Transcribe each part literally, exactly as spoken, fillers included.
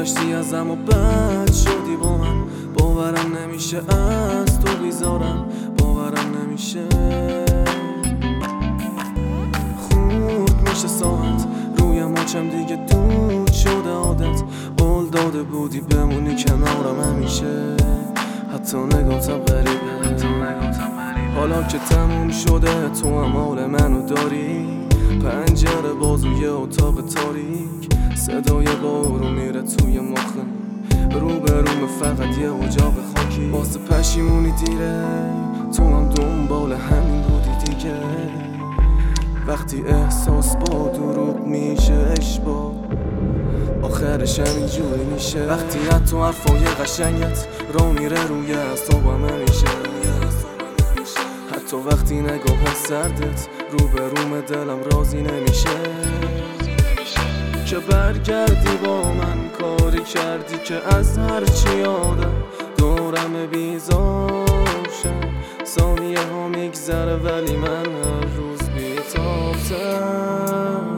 گذشتی ازم و بد شدی با من. باورم نمیشه از تو بیزارم، باورم نمیشه. خورد میشه ساعت روی مچم دیگه دود شده عادت. قول داده بودی بمونی کنارم همیشه، حتی نگاتم غریبه. حالا که تموم شده تو هم حال منو داری. پنجره بازوی اتاق تاریک، صدای بارون میره توی مخم. رو به روم فقط یه اجاق خاکی. واسه پشیمونی دیره، تو هم دنبال همین بودی دیگه. وقتی احساس با دروغ میشه اشباه، آخرش همینجوری میشه. وقتی حتی حرفای قشنگت رو میره روی اعصابم همیشه. حتی وقتی نگاه سردت رو به روم دلم راضی نمیشه. که برگردی با من کاری کردی که از هرچی یادم دورم بیزارشم. ثانیه ها میگذره ولی من هر روز بی‌تاب‌ترم.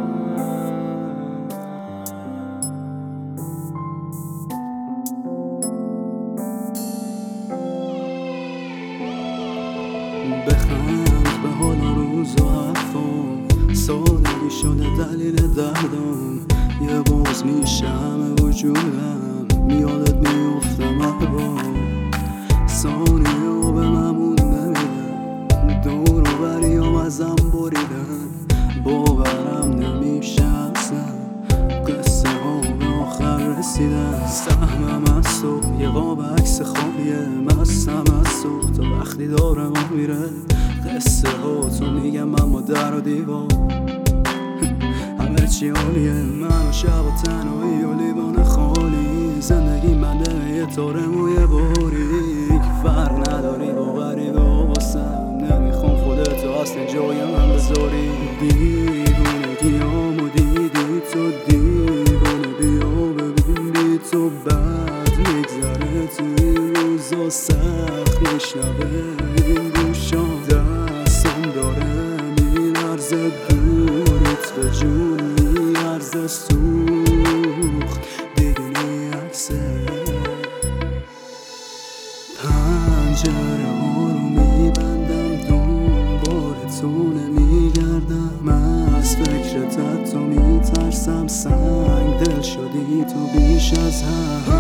بخند به حال روز و حرفم، سادگی شده دلیل دردم. یه باز میشه همه وجودم، میادت میفتم هر بار. ثانیه ها به ممون نمیدن، دور و بریم ازم بریدن. باورم نمیشه اصلا قصه ها به آخر رسیدن. سهمم از تو یه قاب عکس خالیه، مستم از تو تا وقتی دارم میره. قصه ها تو میگم اما در و دیوار همه چی عالیه. من و شب و تنهایی و لیوان خالی، زندگی منده یه تاره موی باریک. فرق نداری باوری به واسم، نمیخوام خودتو اصلا جای من بذاری. دیوونگیامو دیدی تو، دیوونه بیا ببین بی تو بد میگذره. توی روزا سخت میشنوه این گوشا، دستم داره میلرزه دورت به جون میارزه. سوخت دیدونی عکسه، پنجره ها رو میبندم دنبال تو نمیگردم. از فکرت حتی میترسم، سنگ دل شدی تو بیش از هم.